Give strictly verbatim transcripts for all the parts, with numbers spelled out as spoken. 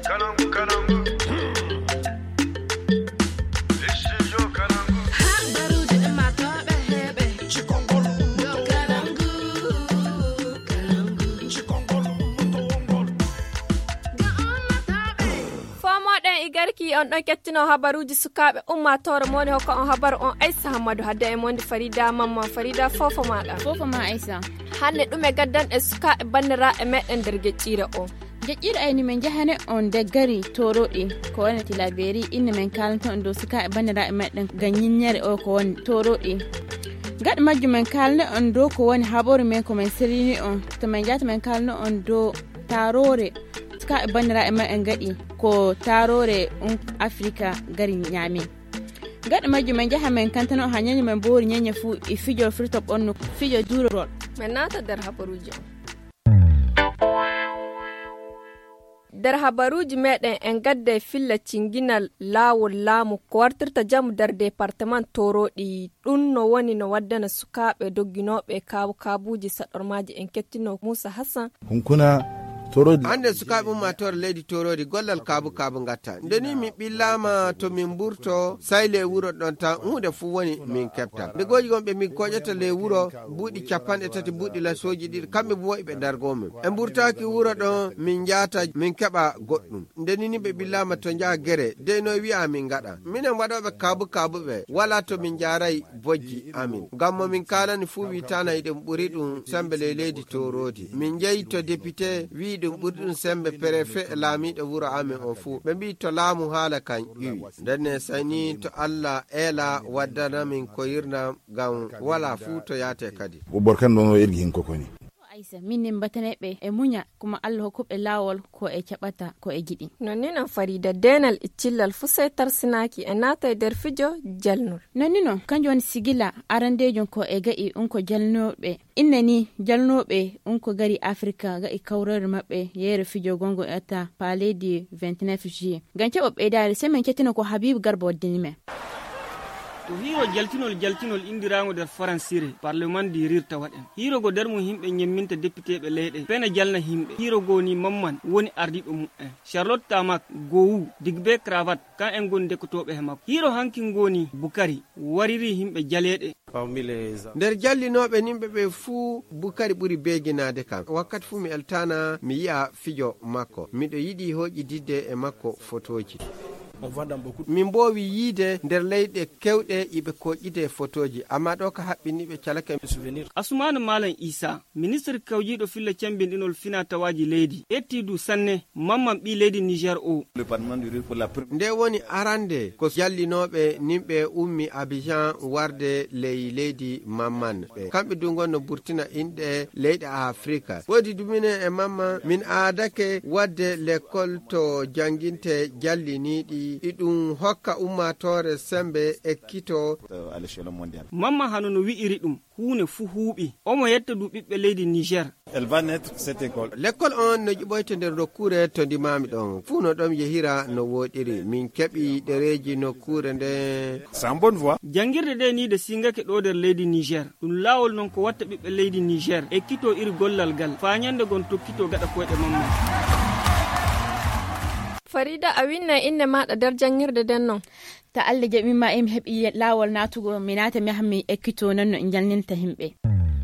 Igarki on ɗon kettino habaruji sukaɓe ummatore moni hokko on habaru on Aissa Hammadou hadde e monde Farida Mamman. Farida fofo maɗa fofo ma Aissa hande ɗume gaddan e sukaɓe bandiraɓe meɗen nder geccire o geccire ayni men jahane on daggari toroɗe ko woni Tilaberi inne men kalanto on dow sukaɓe bandiraɓe meɗen ganyinyere o ko woni toroɗe gaɗa majju men kalne on dow ko woni habaru men ko men serini on to men jata men kalno on dow tarore sukaɓe bandiraɓe meɗen gaɗi ko tarore um Afrika gari nyami gaɗa majju men jaha men kantano ha nyanya men boori nyanya fu e fijo firtop on fijo durol men nata der habaruji der habaruji meɗen en gadda filla cinginal lawol laamu ko wartirta jamu der département toroɗi ɗum no woni no waddana sukaɓe dogginoɓe kabu kabuji saɗormaji en kettino Moussa Hassan hunkuna torodi ande sukaɓe ummatore leydi torodi gollal kabu kabu gatta ndeni mi ɓillama to min burto sai le wuro ɗon tan hunde fu woni min kefta ɓe goji gonɓe min koƴata le wuro buuɗi capanɗe tati buuɗi lasoji ɗiɗi kamɓe bo ɓe dargomen e burtaki wuro ɗon min jata min keɓa goɗɗum ndeni ni ɓe ɓillama to jaa guere de no wi'a min gaɗa minen waɗoɓe kabu kabuɓe wala to min jaray bojji amin gammo min kalani fu witana iɗen ɓuri ɗum sembe le leydi torodi min jeeyi to député wi ɗum ɓuri ɗum sembe préfet e laamiɗo wuro amin on fuu ɓe mbi to laamu haala kan ƴiwi ndenne sani to Allah eela waddana min ko yirna gam wala fuu to yaate kadi borkan ɗon o ergi hin kokoni Aissa minen bataneɓe e muña kuma Allah hokkuɓe lawol ko e caɓata ko e giɗi nonni non Farida denal iccillal fu sey tarsinaki e naata e nder fijo jalnol nonni non kanjum woni sigila arandejon ko e ga'i unko jalnoɓe inne ni jalnoɓe unko gari Afrika ga'i kawrore mabɓe yeere fijo gongo etta palais du vingt-neuf juillet gam keɓa ɓeydare sey men kettino ko Habib Garba waddini men to hiro jaltinol jaltinol indirago nder faransire parlement di rirta waɗen hiro go nder mum himɓe ñemminta député ɓe leyɗe pena jalna himɓe hiro go ni Mamman woni ardiɗo mum'en Charlotte Tamak gowu digbe cravate kan en gon dekkotoɓe he makko hiro hankin goni Bukari wariri himɓe jaleɗe nder jallinoɓe nimɓe ɓe fuu Bukari ɓuri beginade kam wakkati fuu mi eltana mi yi'a fijo makko miɗo yiɗi hoƴididde e makko photoji min mbowi yiide nder leyɗe kewɗe iɓe koƴide photoji amma ɗo ka haɓɓiniɓe calake Asumanu Malam Isa ministre kawjiɗo filla cembinɗinol fina tawaji leydi ettidu sanne Mamman ɓi leydi Niger o nde woni arande ko jallinoɓe nimɓe ummi Abidjan warde ley leydi Mamman ɓe kamɓe du gonno burtina inɗe leyɗe Afrika woodi dumine e Mamman min aadake wadde l'école to janginte jalliniɗi iɗum hokka ummatore sembe ekkito Mamman hano no wi'iri ɗum huune fu huuɓi omo yetta du ɓiɓɓe leydi Niger l'école on no ƴiɓoyte nder nokkure to ndimami ɗon fuu no ɗon yehira no woɗiri min keɓi ɗereji nokkure nde jangirde de ni de singake ɗo nder leydi Niger ɗum lawol non ko watta ɓiɓɓe leydi Niger ekkito iri gollal gal fa ñande gon tokkito gaɗa koyɗe Mamman Farida a winna inne maɗa nder jangirde den non ta Allah jaɓima emi heɓi lawol natugo mi nata mi hammi ekkito non no jalninta himɓe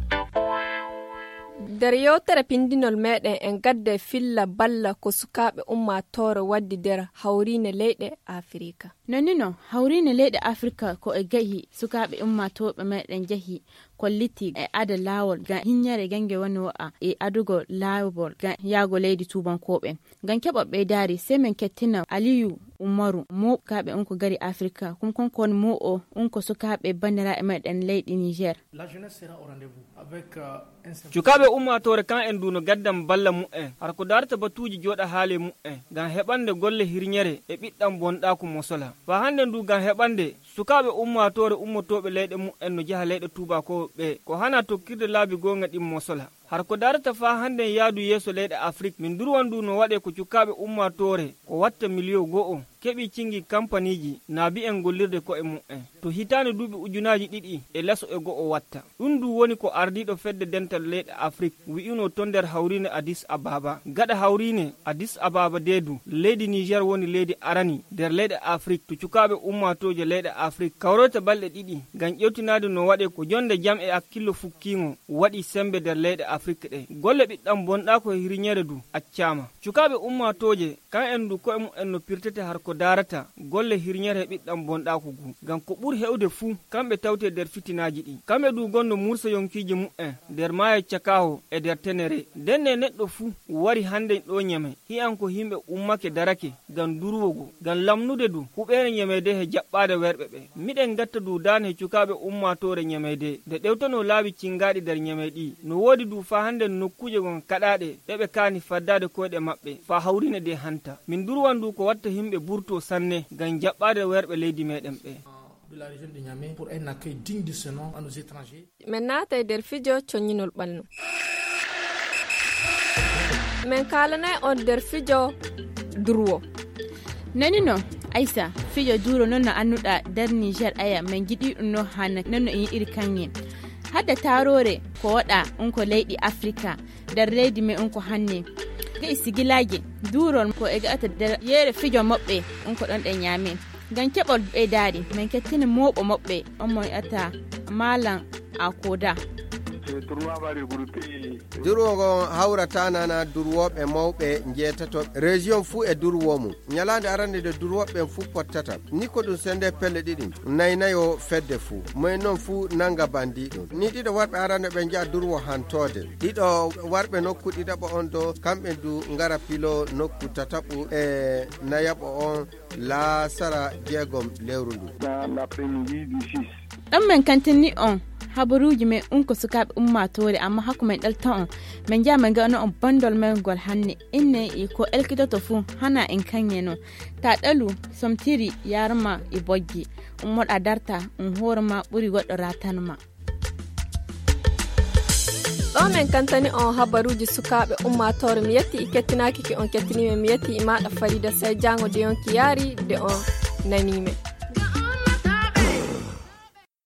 nder yewtere pindinol meɗen en gadda filla balla ko sukaɓe ummatore waddi nder hawrine leyɗe Afrika nonni no hawrine leyɗe Afrika ko e gahi sukaɓe ummatoɓe meɗen jahi kolliti e ada lawol ga hinyare gange woni wa'a e adugo lawol ga yago leydi tubankoɓe gan keɓa ɓeydari sey men kettina Aliyu Umaru mo kaɓe unko gari Afrika kum kon kon mo o unko sukaɓe bandiraɓe meɗen leydi Niger cukaɓe ummatore kan en duno gaddam balla mu'en har ko darta batuji joɗa haale mu'en gam heɓande golle hirñere e ɓiɗɗam bonɗaku mosola fa hande ndu gam heɓande sukaɓe ummatore ummotoɓe leyɗe mu'en no jaha leyɗe tubako ɓe ko hana tokkirde laabi gonga ɗin mosola har ko darata fa hande yaadu yeso leyɗe afrique min durwandu no waɗe ko cukaɓe ummatore ko watta million go'o keɓi cingi kampaniji naabi en gollirde ko e mu'en to hitande duuɓi ujunaji ɗiɗi e leso e go'o watta ɗum du woni ko ardiɗo fedde dental leyɗe afrique wi'ino to nder hawrine addis ababa gaɗa hawrine addis ababa deedu leydi niger woni leydi arani nder leyɗe afrique to cukaɓe ummatoje leyɗe afrique kawrota balɗe ɗiɗi ngam ƴewtinade no waɗe ko jonde jam e hakkillo fukkigo waɗi sembe nder leyɗe afrique ɗe golle ɓiɗɗam bonɗa ko hiriñere du accama cukaɓe ummatoje kan en du koye mu'en no pirtete har ko darata golle hirñere ɓiɗɗam bonɗaku gu ngam ko ɓuri hewde fuu kamɓe tawte nder fitinaji ɗi kamɓe du gonno mursa yonkiji mu'en nder maayo cakaho e nder tenere ndenne neɗɗo fuu wari hande ɗo ñeme hiyan ko himɓe ummake darake ngam durwogo ngam lamnude du huɓere ñemede he jaɓɓade werɓe ɓe miɗen gatta du dane he cukaɓe ummatore ñemede nde ɗewtano laawi cingaɗi nder ñeme ɗi no woodi du fa hande nokkuje gon kaɗaɗe ɓeɓe kaani faddade koyɗe maɓɓe fa hawrine de hanta min durwan du ko watta himɓe burto sanne ngam jaɓɓade werɓe leydi meɗen ɓe de la région de Niamey pour un accueil digne de ce nom à nos étrangers. Men naata e nder fijo coññinol ɓalno men kalanay on nder fijo durwo nani no aissa fijo duro non no annuɗa nder niger aya min giɗi ɗum no hana non no en yiɗiri kanye hadda tarore ko waɗa on ko leyɗi africa nder leydi men on ko hanne ga sigilaje durol ko e gata nder yere fijo moɓɓe on ko ɗon ɗe ñaame ngam keɓol ɓeydari min kettini moɓo moɓɓe on mo ata malam akoda durwogo hawrata nana durwoɓe mawɓe jeetato région fuu e durwo mum ñalande arande de durwoɓe fuu pottata ni ko ɗum sende pelle ɗiɗi naynayo fedde fuu moy noon fuu nanga bandiɗum ni ɗiɗo warɓe arande ɓe jaa durwo hantode ɗiɗo warɓe nokku ɗiɗaɓo on do kamɓe du ngara pilo nokku tataɓu e nayaɓo on laasara jeegom lewru ndu ɗon men kantini on habaruji men unko sukaɓe ummatore amma hakku men ɗalta on min jaa min gano on bandol men gol hanne inne e ko elkitoto fuu hana en kanye no ta ɗalu somtiri yarma e boggi um moɗa darta um hoorema ɓuri goɗɗo ratanma ɗo men kantani on habaruji sukaɓe ummatore mi yetti i kettinaki ki on kettinime mi yetti i maɗa farida say jango de on ki yaari de on nanime